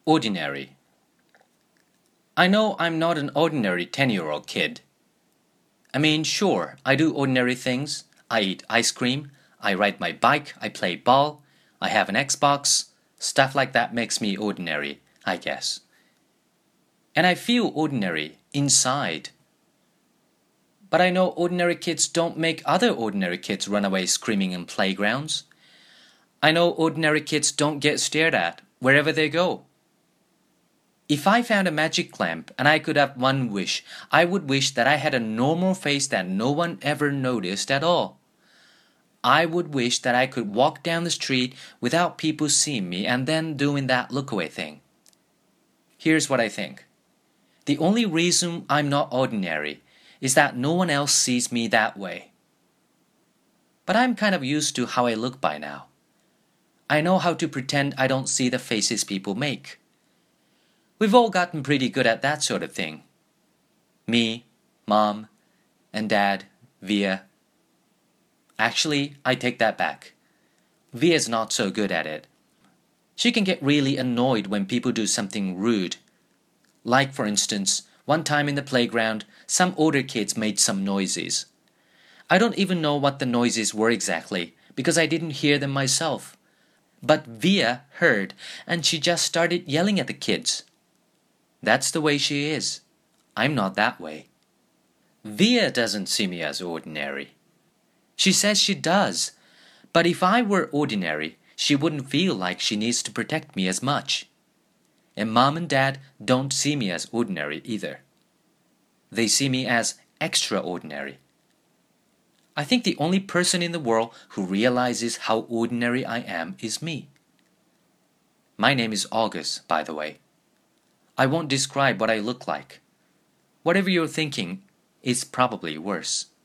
Ordinary. I know I'm not an ordinary 10-year-old kid. I mean, sure, I do ordinary things. I eat ice cream, I ride my bike, I play ball, I have an Xbox. Stuff like that makes me ordinary, I guess. And I feel ordinary inside. But I know ordinary kids don't make other ordinary kids run away screaming in playgrounds. I know ordinary kids don't get stared at wherever they go. If I found a magic lamp and I could have one wish, I would wish that I had a normal face that no one ever noticed at all. I would wish that I could walk down the street without people seeing me and then doing that look away thing. Here's what I think. The only reason I'm not ordinary is that no one else sees me that way. But I'm kind of used to how I look by now. I know how to pretend I don't see the faces people make. We've all gotten pretty good at that sort of thing. Me, Mom, and Dad, Via. Actually, I take that back. Via's not so good at it. She can get really annoyed when people do something rude. Like, for instance, one time in the playground, some older kids made some noises. I don't even know what the noises were exactly, because I didn't hear them myself. But Via heard, and she just started yelling at the kids. That's the way she is. I'm not that way. Via doesn't see me as ordinary. She says she does, but if I were ordinary, she wouldn't feel like she needs to protect me as much. And Mom and Dad don't see me as ordinary either. They see me as extraordinary. I think the only person in the world who realizes how ordinary I am is me. My name is August, by the way. I won't describe what I look like. Whatever you're thinking is probably worse.